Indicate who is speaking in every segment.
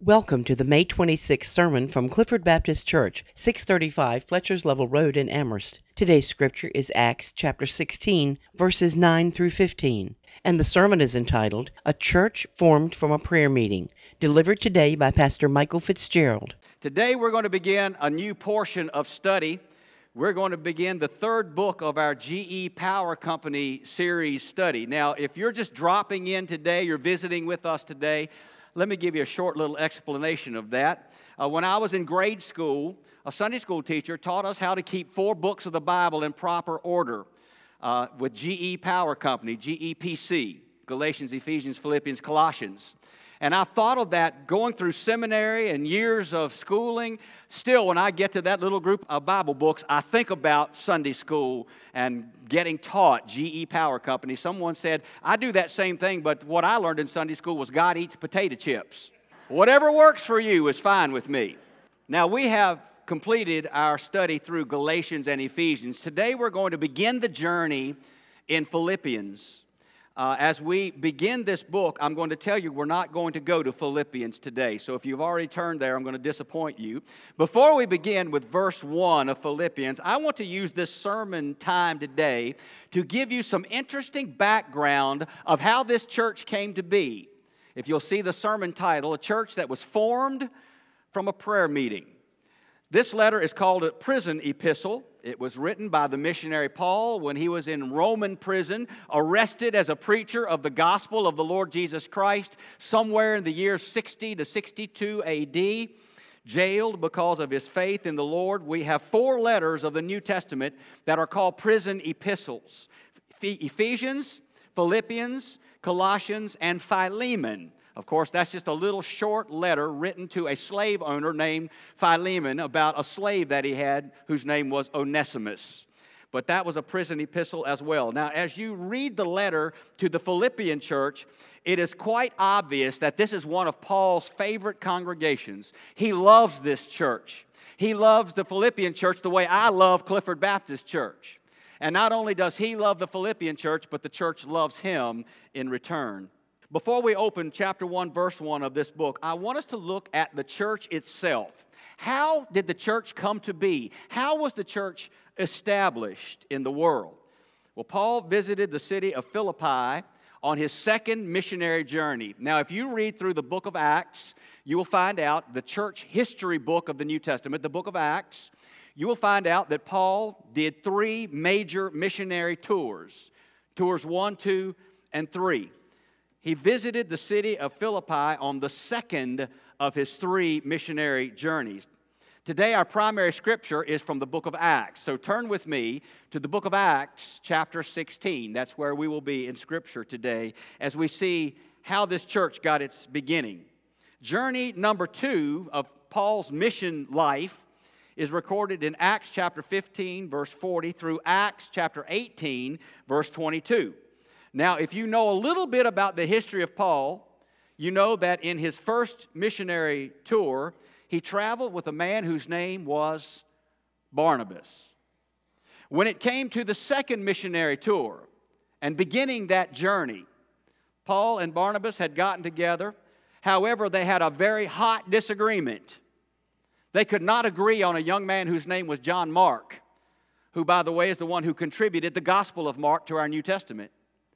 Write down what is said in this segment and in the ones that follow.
Speaker 1: Welcome to the May 26th sermon from Clifford Baptist Church, 635 Fletcher's Level Road in Amherst. Today's scripture is Acts chapter 16, verses 9 through 15, and the sermon is entitled, A Church Formed from a Prayer Meeting, delivered today by Pastor Michael Fitzgerald.
Speaker 2: Today we're going to begin a new portion of study. We're going to begin the third book of our GE Power Company series study. Now, if you're just dropping in today, you're visiting with us today, let me give you a short little explanation of that. When I was in grade school, a Sunday school teacher taught us how to keep 4 books of the Bible in proper order with GE Power Company, GEPC, Galatians, Ephesians, Philippians, Colossians. And I thought of that going through seminary and years of schooling. Still, when I get to that little group of Bible books, I think about Sunday school and getting taught GE Power Company. Someone said, I do that same thing, but what I learned in Sunday school was God eats potato chips. Whatever works for you is fine with me. Now, we have completed our study through Galatians and Ephesians. Today, we're going to begin the journey in Philippians. As we begin this book, I'm going to tell you we're not going to go to Philippians today. So if you've already turned there, I'm going to disappoint you. Before we begin with verse 1 of Philippians, I want to use this sermon time today to give you some interesting background of how this church came to be. If you'll see the sermon title, a church that was formed from a prayer meeting. This letter is called a prison epistle. It was written by the missionary Paul when he was in Roman prison, arrested as a preacher of the gospel of the Lord Jesus Christ, somewhere in the year 60 to 62 A.D., jailed because of his faith in the Lord. We have 4 letters of the New Testament that are called prison epistles: Ephesians, Philippians, Colossians, and Philemon. Of course, that's just a little short letter written to a slave owner named Philemon about a slave that he had whose name was Onesimus. But that was a prison epistle as well. Now, as you read the letter to the Philippian church, it is quite obvious that this is one of Paul's favorite congregations. He loves this church. He loves the Philippian church the way I love Clifford Baptist Church. And not only does he love the Philippian church, but the church loves him in return. Before we open chapter 1, verse 1 of this book, I want us to look at the church itself. How did the church come to be? How was the church established in the world? Well, Paul visited the city of Philippi on his second missionary journey. Now, if you read through the book of Acts, you will find out the church history book of the New Testament, the book of Acts, you will find out that Paul did 3 major missionary tours. Tours 1, 2, and 3. He visited the city of Philippi on the second of his 3 missionary journeys. Today, our primary scripture is from the book of Acts. So turn with me to the book of Acts, chapter 16. That's where we will be in scripture today as we see how this church got its beginning. Journey number 2 of Paul's mission life is recorded in Acts chapter 15, verse 40, through Acts chapter 18, verse 22. Now, if you know a little bit about the history of Paul, you know that in his first missionary tour, he traveled with a man whose name was Barnabas. When it came to the second missionary tour and beginning that journey, Paul and Barnabas had gotten together. However, they had a very hot disagreement. They could not agree on a young man whose name was John Mark, who, by the way, is the one who contributed the Gospel of Mark to our New Testament.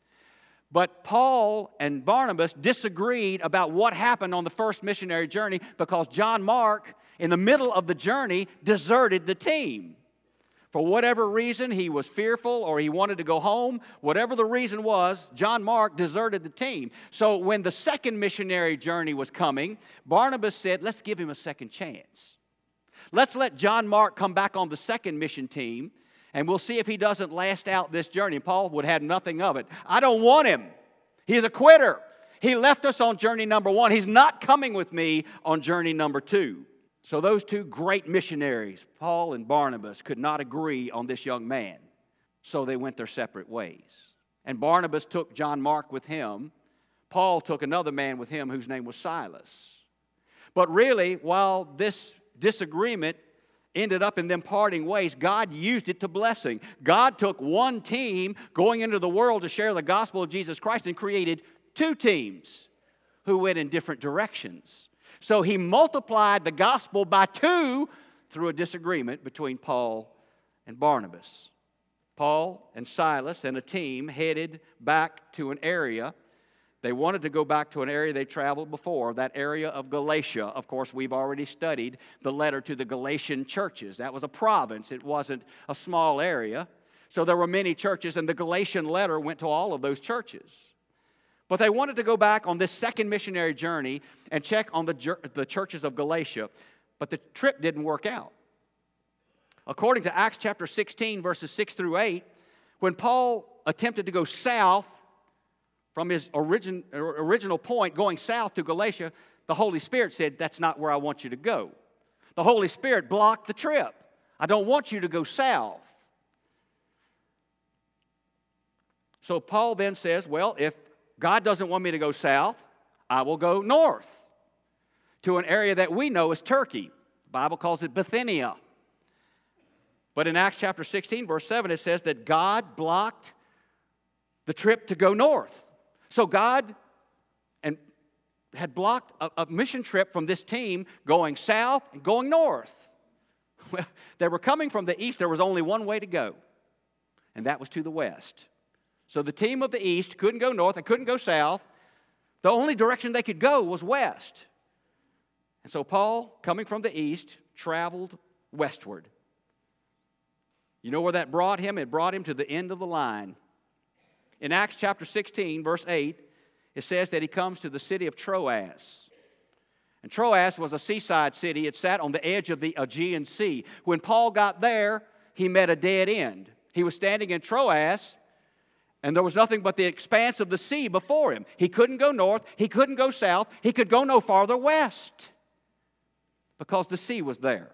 Speaker 2: But Paul and Barnabas disagreed about what happened on the first missionary journey because John Mark, in the middle of the journey, deserted the team. For whatever reason, he was fearful or he wanted to go home. Whatever the reason was, John Mark deserted the team. So when the second missionary journey was coming, Barnabas said, let's give him a second chance. Let's let John Mark come back on the second mission team, and we'll see if he doesn't last out this journey. Paul would have nothing of it. I don't want him. He's a quitter. He left us on journey number 1. He's not coming with me on journey number 2. So those 2 great missionaries, Paul and Barnabas, could not agree on this young man. So they went their separate ways. And Barnabas took John Mark with him. Paul took another man with him whose name was Silas. But really, while this disagreement ended up in them parting ways, God used it to blessing. God took one team going into the world to share the gospel of Jesus Christ and created 2 teams who went in different directions. So he multiplied the gospel by 2 through a disagreement between Paul and Barnabas. Paul and Silas and a team headed back to an area. They wanted to go back to an area they traveled before, that area of Galatia. Of course, we've already studied the letter to the Galatian churches. That was a province. It wasn't a small area. So there were many churches, and the Galatian letter went to all of those churches. But they wanted to go back on this second missionary journey and check on the churches of Galatia. But the trip didn't work out. According to Acts chapter 16, verses 6 through 8, when Paul attempted to go south from his original point, going south to Galatia, the Holy Spirit said, "That's not where I want you to go." The Holy Spirit blocked the trip. "I don't want you to go south." So Paul then says, well, if God doesn't want me to go south, I will go north to an area that we know as Turkey. The Bible calls it Bithynia. But in Acts chapter 16, verse 7, it says that God blocked the trip to go north. So God had blocked a mission trip from this team going south and going north. Well, they were coming from the east. There was only one way to go, and that was to the west. So the team of the east couldn't go north and couldn't go south. The only direction they could go was west. And so Paul, coming from the east, traveled westward. You know where that brought him? It brought him to the end of the line. In Acts chapter 16, verse 8, it says that he comes to the city of Troas. And Troas was a seaside city. It sat on the edge of the Aegean Sea. When Paul got there, he met a dead end. He was standing in Troas, and there was nothing but the expanse of the sea before him. He couldn't go north. He couldn't go south. He could go no farther west because the sea was there.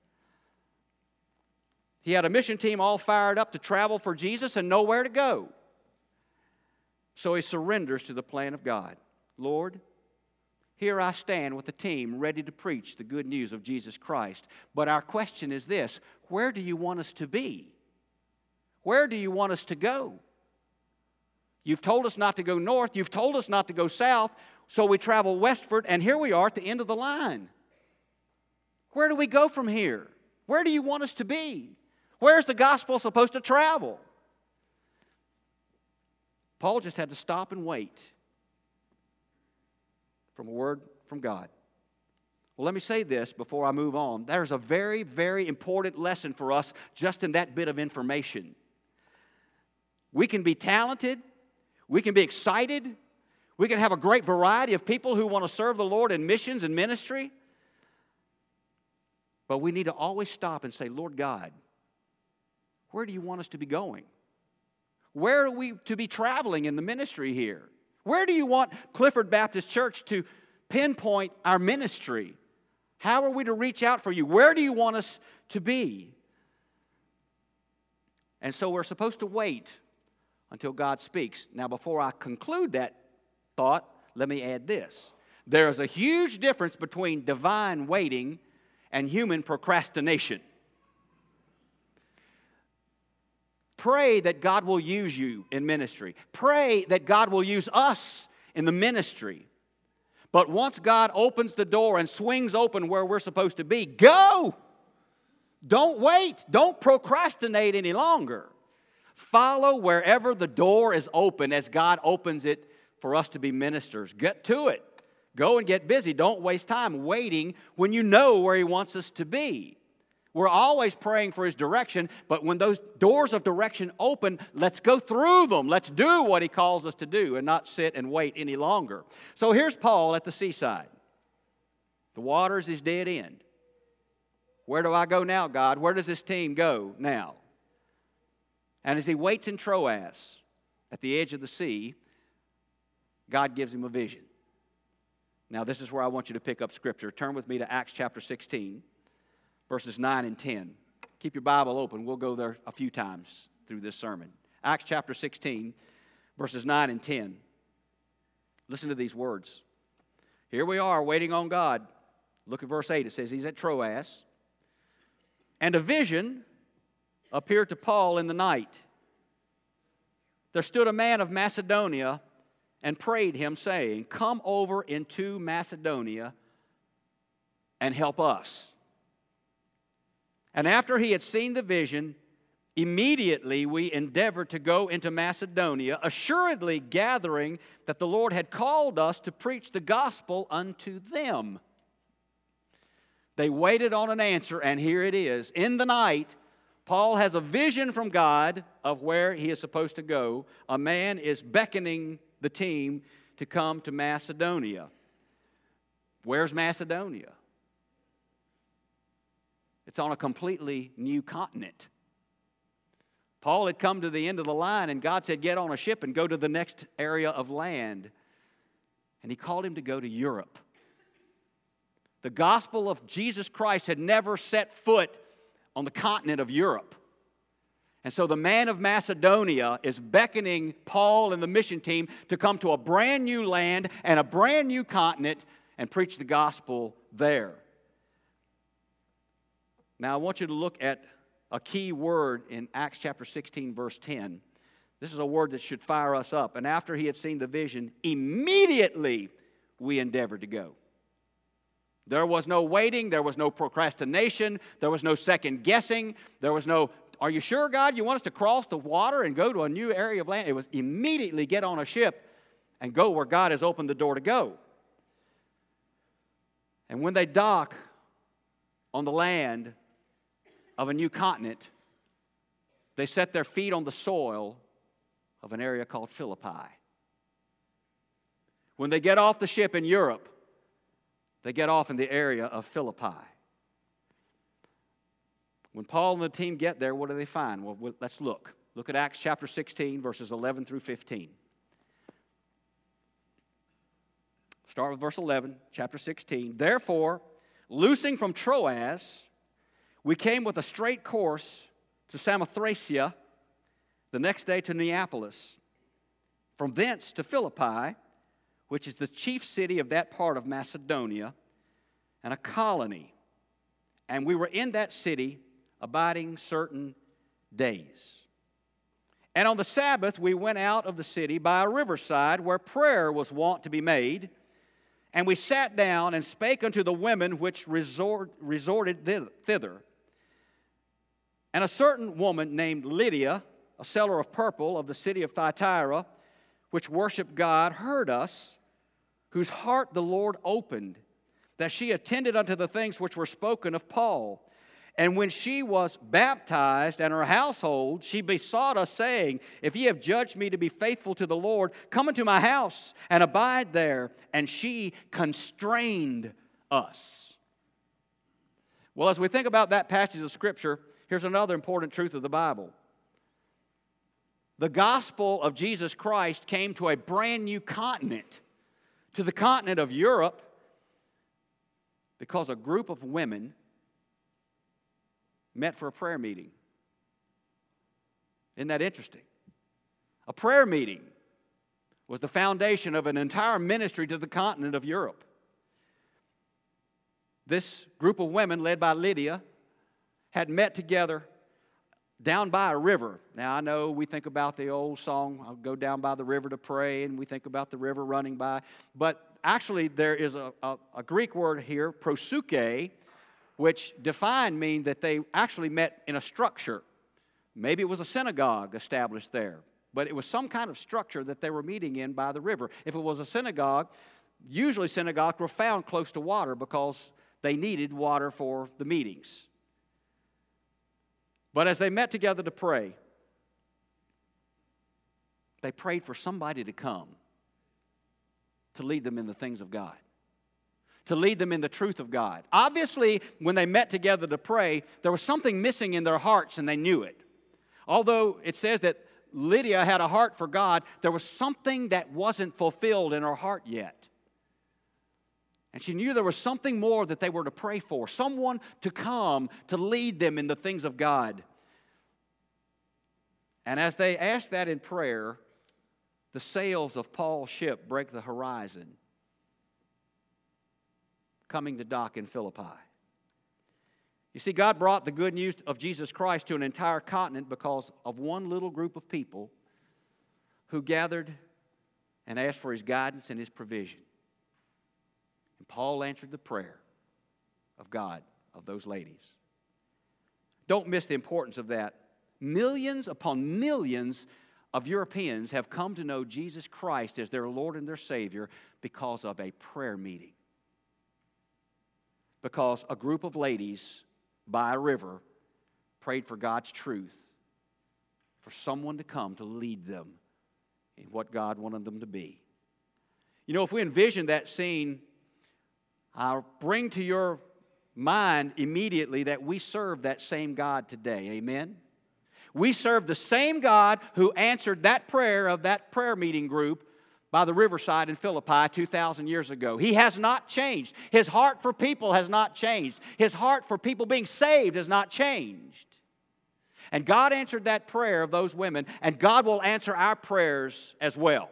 Speaker 2: He had a mission team all fired up to travel for Jesus and nowhere to go. So he surrenders to the plan of God. "Lord, here I stand with a team ready to preach the good news of Jesus Christ. But our question is this: where do you want us to be? Where do you want us to go? You've told us not to go north. You've told us not to go south. So we travel westward, and here we are at the end of the line. Where do we go from here? Where do you want us to be? Where's the gospel supposed to travel?" Paul just had to stop and wait for a word from God. Well, let me say this before I move on. There's a very, very important lesson for us just in that bit of information. We can be talented. We can be excited. We can have a great variety of people who want to serve the Lord in missions and ministry. But we need to always stop and say, "Lord God, where do you want us to be going? Where are we to be traveling in the ministry here? Where do you want Clifford Baptist Church to pinpoint our ministry? How are we to reach out for you? Where do you want us to be?" And so we're supposed to wait until God speaks. Now, before I conclude that thought, let me add this. There is a huge difference between divine waiting and human procrastination. Pray that God will use you in ministry. Pray that God will use us in the ministry. But once God opens the door and swings open where we're supposed to be, go! Don't wait. Don't procrastinate any longer. Follow wherever the door is open as God opens it for us to be ministers. Get to it. Go and get busy. Don't waste time waiting when you know where He wants us to be. We're always praying for His direction, but when those doors of direction open, let's go through them. Let's do what He calls us to do and not sit and wait any longer. So here's Paul at the seaside. The water's his dead end. Where do I go now, God? Where does this team go now? And as he waits in Troas at the edge of the sea, God gives him a vision. Now, this is where I want you to pick up Scripture. Turn with me to Acts chapter 16, verses 9 and 10. Keep your Bible open. We'll go there a few times through this sermon. Acts chapter 16, verses 9 and 10. Listen to these words. Here we are waiting on God. Look at verse 8. It says he's at Troas. And a vision appeared to Paul in the night. There stood a man of Macedonia and prayed him, saying, "Come over into Macedonia and help us. And after he had seen the vision, immediately we endeavored to go into Macedonia, assuredly gathering that the Lord had called us to preach the gospel unto them. They waited on an answer, and here it is. In the night, Paul has a vision from God of where he is supposed to go. A man is beckoning the team to come to Macedonia. Where's Macedonia? It's on a completely new continent. Paul had come to the end of the line, and God said, get on a ship and go to the next area of land. And he called him to go to Europe. The gospel of Jesus Christ had never set foot on the continent of Europe. And so the man of Macedonia is beckoning Paul and the mission team to come to a brand new land and a brand new continent and preach the gospel there. Now I want you to look at a key word in Acts chapter 16, verse 10. This is a word that should fire us up. And after he had seen the vision, immediately we endeavored to go. There was no waiting. There was no procrastination. There was no second guessing. There was no, are you sure, God, you want us to cross the water and go to a new area of land? It was immediately get on a ship and go where God has opened the door to go. And when they dock on the land of a new continent, they set their feet on the soil of an area called Philippi. When they get off the ship in Europe, they get off in the area of Philippi. When Paul and the team get there, what do they find? Well, let's look. Look at Acts chapter 16, verses 11 through 15. Start with verse 11, chapter 16. Therefore, loosing from Troas, we came with a straight course to Samothracia, the next day to Neapolis, from thence to Philippi, which is the chief city of that part of Macedonia, and a colony. And we were in that city, abiding certain days. And on the Sabbath we went out of the city by a riverside, where prayer was wont to be made. And we sat down and spake unto the women which resorted thither. And a certain woman named Lydia, a seller of purple of the city of Thyatira, which worshiped God, heard us, whose heart the Lord opened, that she attended unto the things which were spoken of Paul. And when she was baptized and her household, she besought us, saying, if ye have judged me to be faithful to the Lord, come into my house and abide there. And she constrained us. Well, as we think about that passage of Scripture, here's another important truth of the Bible. The gospel of Jesus Christ came to a brand new continent, to the continent of Europe, because a group of women met for a prayer meeting. Isn't that interesting? A prayer meeting was the foundation of an entire ministry to the continent of Europe. This group of women, led by Lydia, had met together down by a river. Now, I know we think about the old song, I'll go down by the river to pray, and we think about the river running by. But actually, there is a Greek word here, proseuche, which defined mean that they actually met in a structure. Maybe it was a synagogue established there, but it was some kind of structure that they were meeting in by the river. If it was a synagogue, usually synagogues were found close to water because they needed water for the meetings. But as they met together to pray, they prayed for somebody to come to lead them in the things of God, to lead them in the truth of God. Obviously, when they met together to pray, there was something missing in their hearts, and they knew it. Although it says that Lydia had a heart for God, there was something that wasn't fulfilled in her heart yet. And she knew there was something more that they were to pray for, someone to come to lead them in the things of God. And as they asked that in prayer, the sails of Paul's ship break the horizon, coming to dock in Philippi. You see, God brought the good news of Jesus Christ to an entire continent because of one little group of people who gathered and asked for His guidance and His provision. And Paul answered the prayer. of God, of those ladies. Don't miss the importance of that. Millions upon millions of Europeans have come to know Jesus Christ as their Lord and their Savior because of a prayer meeting. Because a group of ladies by a river prayed for God's truth, for someone to come to lead them in what God wanted them to be. You know, if we envision that scene, I'll bring to your mind immediately that we serve that same God today. Amen? We serve the same God who answered that prayer of that prayer meeting group by the riverside in Philippi 2,000 years ago. He has not changed. His heart for people has not changed. His heart for people being saved has not changed. And God answered that prayer of those women, and God will answer our prayers as well.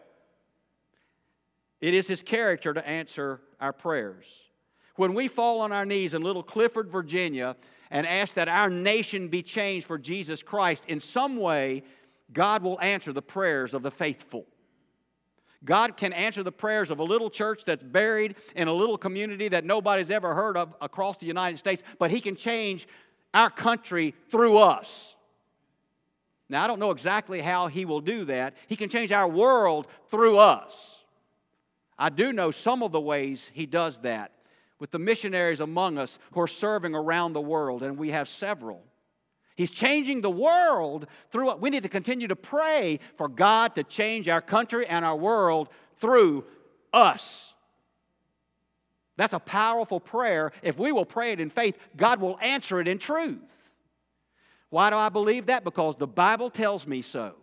Speaker 2: It is His character to answer our prayers. When we fall on our knees in little Clifford, Virginia, and ask that our nation be changed for Jesus Christ, in some way, God will answer the prayers of the faithful. God can answer the prayers of a little church that's buried in a little community that nobody's ever heard of across the United States, but He can change our country through us. Now, I don't know exactly how He will do that. He can change our world through us. I do know some of the ways He does that with the missionaries among us who are serving around the world, and we have several. He's changing the world through it. We need to continue to pray for God to change our country and our world through us. That's a powerful prayer. If we will pray it in faith, God will answer it in truth. Why do I believe that? Because the Bible tells me so.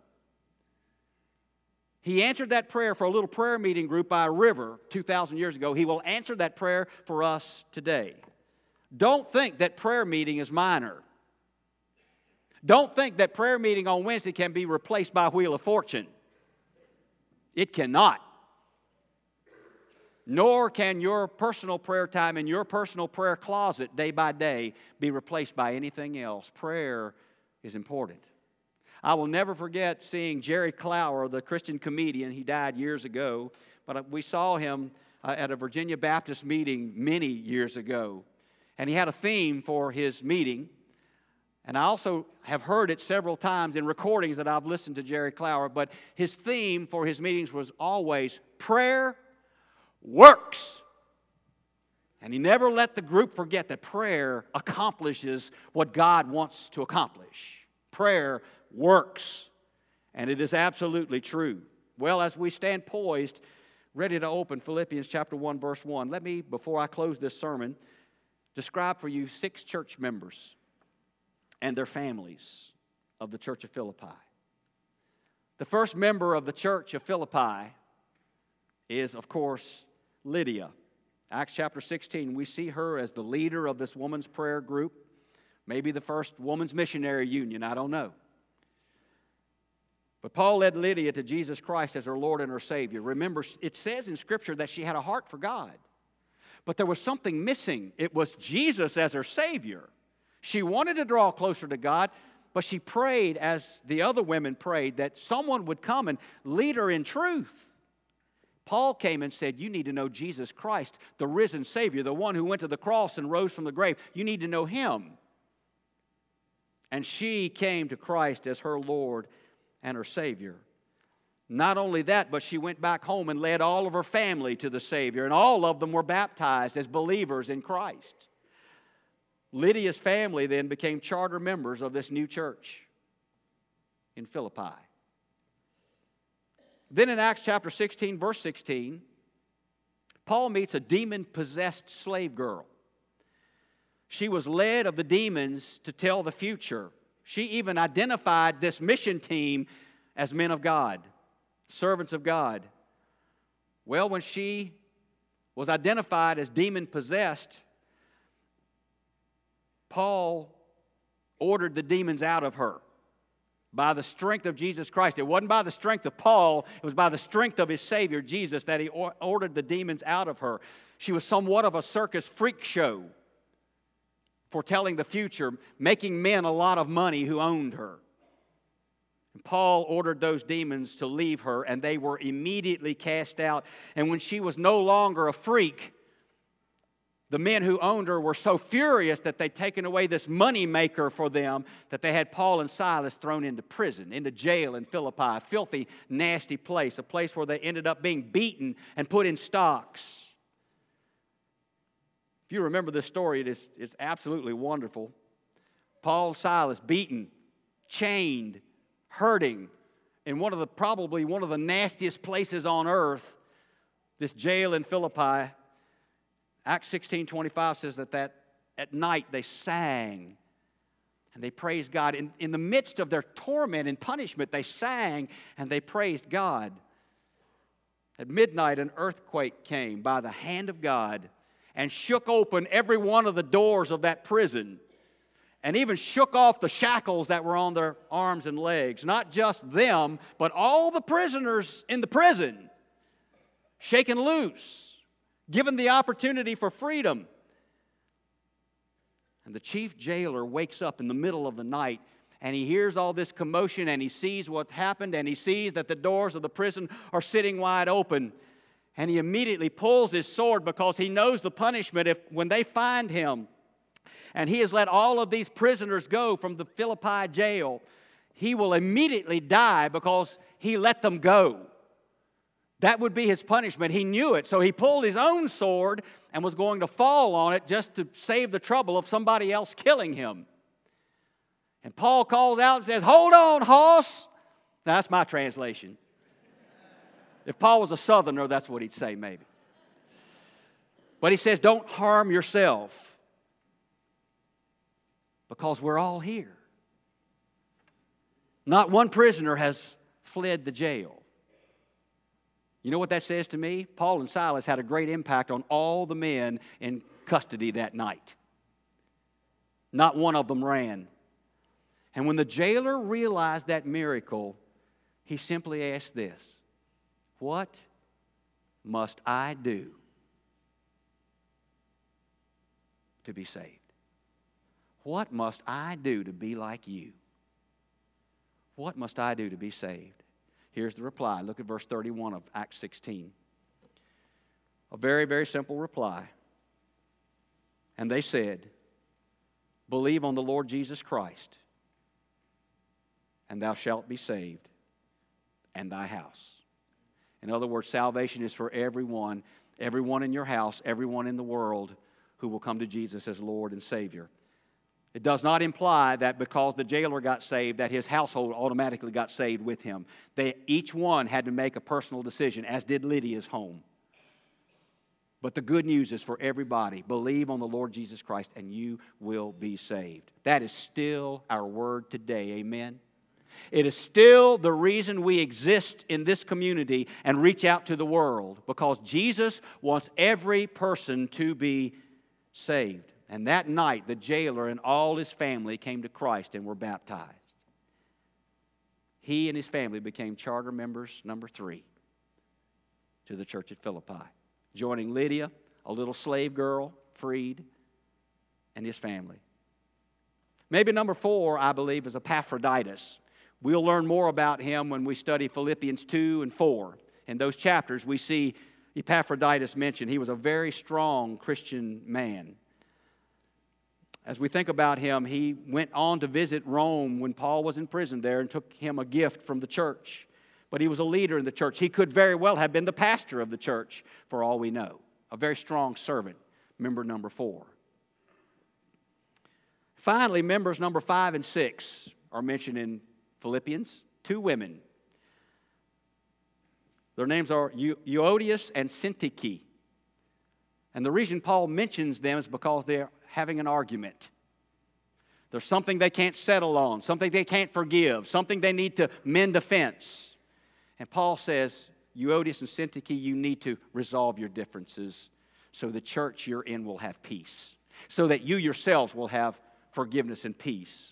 Speaker 2: He answered that prayer for a little prayer meeting group by a river 2,000 years ago. He will answer that prayer for us today. Don't think that prayer meeting is minor. Don't think that prayer meeting on Wednesday can be replaced by Wheel of Fortune. It cannot. Nor can your personal prayer time in your personal prayer closet day by day be replaced by anything else. Prayer is important. I will never forget seeing Jerry Clower, the Christian comedian. He died years ago, but we saw him at a Virginia Baptist meeting many years ago. And he had a theme for his meeting. And I also have heard it several times in recordings that I've listened to Jerry Clower, but his theme for his meetings was always, prayer works. And he never let the group forget that prayer accomplishes what God wants to accomplish. Prayer works. And it is absolutely true. Well, as we stand poised, ready to open Philippians chapter 1, verse 1, let me, before I close this sermon, describe for you 6 church members and their families of the church of Philippi. The first member of the church of Philippi is, of course, Lydia. Acts chapter 16, we see her as the leader of this woman's prayer group, maybe the first woman's missionary union, I don't know. But Paul led Lydia to Jesus Christ as her Lord and her Savior. Remember, it says in Scripture that she had a heart for God. But there was something missing. It was Jesus as her Savior. She wanted to draw closer to God, but she prayed, as the other women prayed, that someone would come and lead her in truth. Paul came and said, you need to know Jesus Christ, the risen Savior, the one who went to the cross and rose from the grave. You need to know Him. And she came to Christ as her Lord and her Savior. Not only that, but she went back home and led all of her family to the Savior, and all of them were baptized as believers in Christ. Lydia's family then became charter members of this new church in Philippi. Then in Acts chapter 16, verse 16, Paul meets a demon-possessed slave girl. She was led of the demons to tell the future. She even identified this mission team as men of God, servants of God. Well, when she was identified as demon-possessed, Paul ordered the demons out of her by the strength of Jesus Christ. It wasn't by the strength of Paul, it was by the strength of his Savior, Jesus, that he ordered the demons out of her. She was somewhat of a circus freak show, foretelling the future, making men a lot of money who owned her. And Paul ordered those demons to leave her, and they were immediately cast out. And when she was no longer a freak, The men who owned her were so furious that they'd taken away this money maker for them that they had Paul and Silas thrown into prison, into jail in Philippi, a filthy, nasty place, a place where they ended up being beaten and put in stocks. If you remember this story, it's absolutely wonderful. Paul and Silas beaten, chained, hurting in probably one of the nastiest places on earth, this jail in Philippi. Acts 16:25 says that at night they sang and they praised God. In the midst of their torment and punishment, they sang and they praised God. At midnight, an earthquake came by the hand of God and shook open every one of the doors of that prison and even shook off the shackles that were on their arms and legs. Not just them, but all the prisoners in the prison shaken loose, given the opportunity for freedom. And the chief jailer wakes up in the middle of the night and he hears all this commotion and he sees what's happened and he sees that the doors of the prison are sitting wide open. And he immediately pulls his sword because he knows the punishment when they find him. And he has let all of these prisoners go from the Philippi jail. He will immediately die because he let them go. That would be his punishment. He knew it. So he pulled his own sword and was going to fall on it just to save the trouble of somebody else killing him. And Paul calls out and says, "Hold on, hoss." Now, that's my translation. If Paul was a southerner, that's what he'd say maybe. But he says, don't harm yourself because we're all here. Not one prisoner has fled the jail. You know what that says to me? Paul and Silas had a great impact on all the men in custody that night. Not one of them ran. And when the jailer realized that miracle, he simply asked this: what must I do to be saved? What must I do to be like you? What must I do to be saved? Here's the reply. Look at verse 31 of Acts 16. A very, very simple reply. And they said, believe on the Lord Jesus Christ, and thou shalt be saved, and thy house. In other words, salvation is for everyone in your house, everyone in the world who will come to Jesus as Lord and Savior. It does not imply that because the jailer got saved, that his household automatically got saved with him. Each one had to make a personal decision, as did Lydia's home. But the good news is for everybody. Believe on the Lord Jesus Christ and you will be saved. That is still our word today. Amen? It is still the reason we exist in this community and reach out to the world, because Jesus wants every person to be saved. And that night, the jailer and all his family came to Christ and were baptized. He and his family became charter members number 3 to the church at Philippi, joining Lydia, a little slave girl, freed, and his family. Maybe number 4, I believe, is Epaphroditus. We'll learn more about him when we study Philippians 2 and 4. In those chapters, we see Epaphroditus mentioned. He was a very strong Christian man. As we think about him, he went on to visit Rome when Paul was in prison there and took him a gift from the church. But he was a leader in the church. He could very well have been the pastor of the church, for all we know. A very strong servant, member number 4. Finally, members number 5 and 6 are mentioned in Philippians. 2 women. Their names are Euodias and Syntyche. And the reason Paul mentions them is because they're having an argument. There's something they can't settle on, something they can't forgive, something they need to mend a fence. And Paul says, Euodias and Syntyche, you need to resolve your differences so the church you're in will have peace, so that you yourselves will have forgiveness and peace.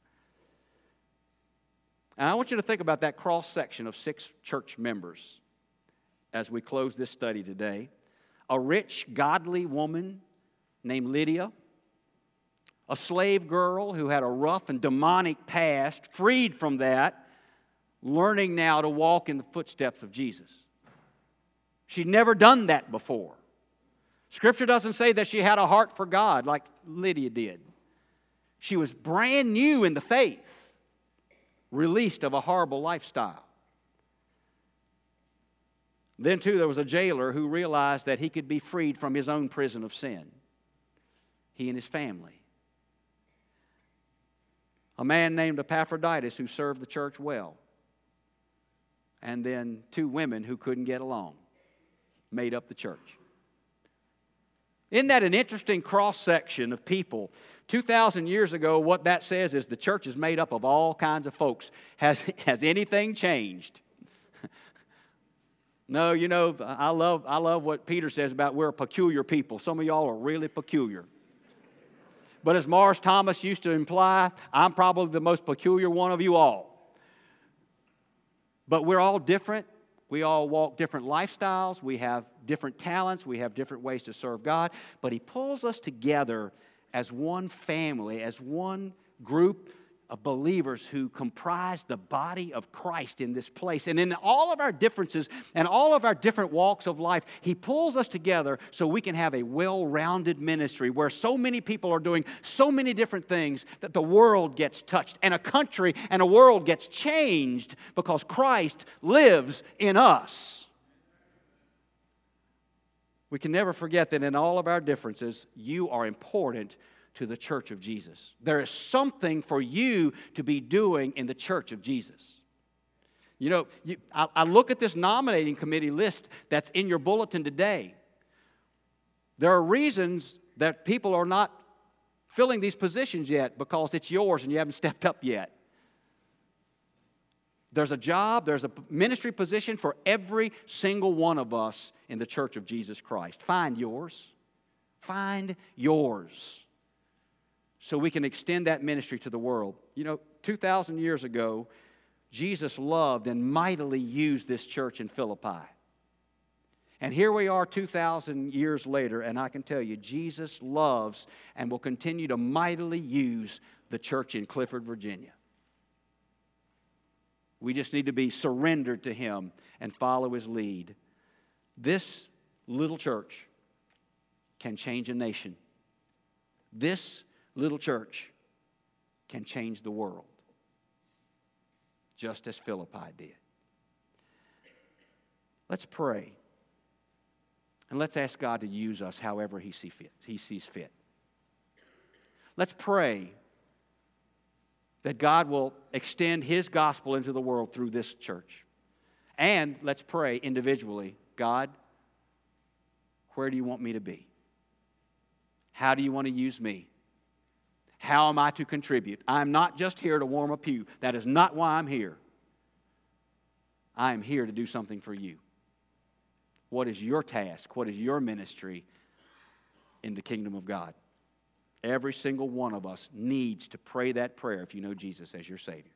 Speaker 2: And I want you to think about that cross-section of 6 church members as we close this study today. A rich, godly woman named Lydia, a slave girl who had a rough and demonic past, freed from that, learning now to walk in the footsteps of Jesus. She'd never done that before. Scripture doesn't say that she had a heart for God like Lydia did. She was brand new in the faith, released of a horrible lifestyle. Then, too, there was a jailer who realized that he could be freed from his own prison of sin, he and his family. A man named Epaphroditus who served the church well. And then 2 women who couldn't get along made up the church. Isn't that an interesting cross-section of people? 2,000 years ago, what that says is the church is made up of all kinds of folks. Has anything changed? No, you know, I love what Peter says about we're a peculiar people. Some of y'all are really peculiar. But as Morris Thomas used to imply, I'm probably the most peculiar one of you all. But we're all different. We all walk different lifestyles. We have different talents. We have different ways to serve God. But He pulls us together as one family, as one group of believers who comprise the body of Christ in this place. And in all of our differences and all of our different walks of life, He pulls us together so we can have a well-rounded ministry where so many people are doing so many different things that the world gets touched and a country and a world gets changed because Christ lives in us. We can never forget that in all of our differences, you are important to the church of Jesus. There is something for you to be doing in the church of Jesus. You know, I look at this nominating committee list that's in your bulletin today. There are reasons that people are not filling these positions yet because it's yours and you haven't stepped up yet. There's a job, there's a ministry position for every single one of us in the church of Jesus Christ. Find yours. Find yours. So we can extend that ministry to the world. You know, 2,000 years ago, Jesus loved and mightily used this church in Philippi. And here we are 2,000 years later, and I can tell you, Jesus loves and will continue to mightily use the church in Clifford, Virginia. We just need to be surrendered to Him and follow His lead. This little church can change a nation. This little church can change the world, just as Philippi did. Let's pray, and let's ask God to use us however He sees fit. Let's pray that God will extend His gospel into the world through this church. And let's pray individually, God, where do you want me to be? How do you want to use me? How am I to contribute? I'm not just here to warm a pew. That is not why I'm here. I am here to do something for you. What is your task? What is your ministry in the kingdom of God? Every single one of us needs to pray that prayer if you know Jesus as your Savior.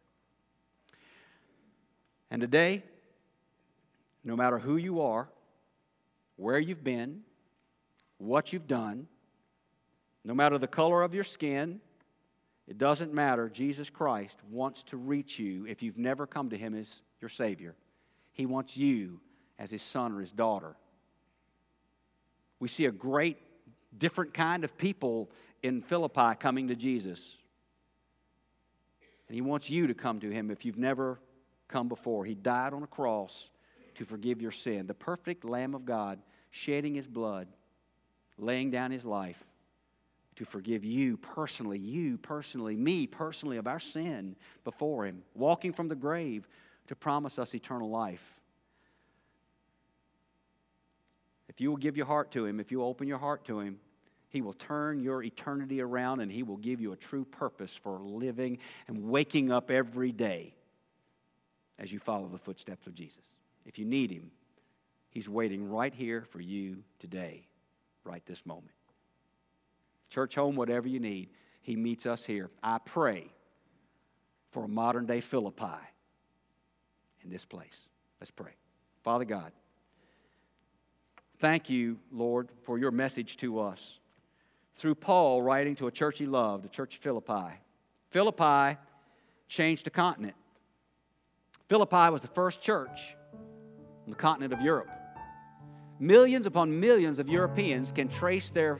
Speaker 2: And today, no matter who you are, where you've been, what you've done, no matter the color of your skin, it doesn't matter. Jesus Christ wants to reach you if you've never come to Him as your Savior. He wants you as His son or His daughter. We see a great different kind of people in Philippi coming to Jesus. And He wants you to come to Him if you've never come before. He died on a cross to forgive your sin. The perfect Lamb of God shedding His blood, laying down His life to forgive you personally, me personally of our sin before Him, walking from the grave to promise us eternal life. If you will give your heart to Him, if you open your heart to Him, He will turn your eternity around and He will give you a true purpose for living and waking up every day as you follow the footsteps of Jesus. If you need Him, He's waiting right here for you today, right this moment. Church, home, whatever you need, He meets us here. I pray for a modern-day Philippi in this place. Let's pray. Father God, thank you, Lord, for your message to us. Through Paul writing to a church he loved, the church of Philippi. Philippi changed the continent. Philippi was the first church on the continent of Europe. Millions upon millions of Europeans can trace their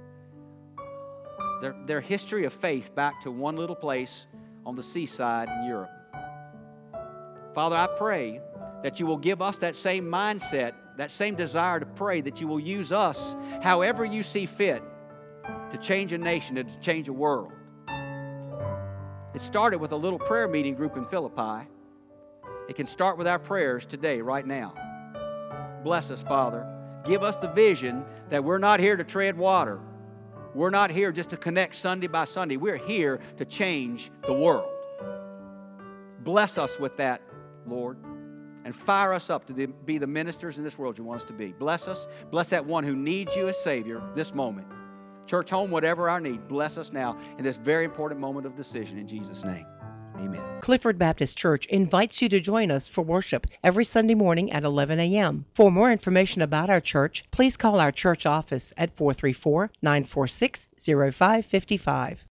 Speaker 2: history of faith back to one little place on the seaside in Europe. Father, I pray that you will give us that same mindset, that same desire to pray, that you will use us however you see fit to change a nation and to change a world. It started with a little prayer meeting group in Philippi. It can start with our prayers today, right now. Bless us, Father. Give us the vision that we're not here to tread water. We're not here just to connect Sunday by Sunday. We're here to change the world. Bless us with that, Lord, and fire us up to be the ministers in this world you want us to be. Bless us. Bless that one who needs you as Savior this moment. Church, home, whatever our need, bless us now in this very important moment of decision in Jesus' name. Amen.
Speaker 1: Clifford Baptist Church invites you to join us for worship every Sunday morning at 11 a.m. For more information about our church, please call our church office at 434-946-0555.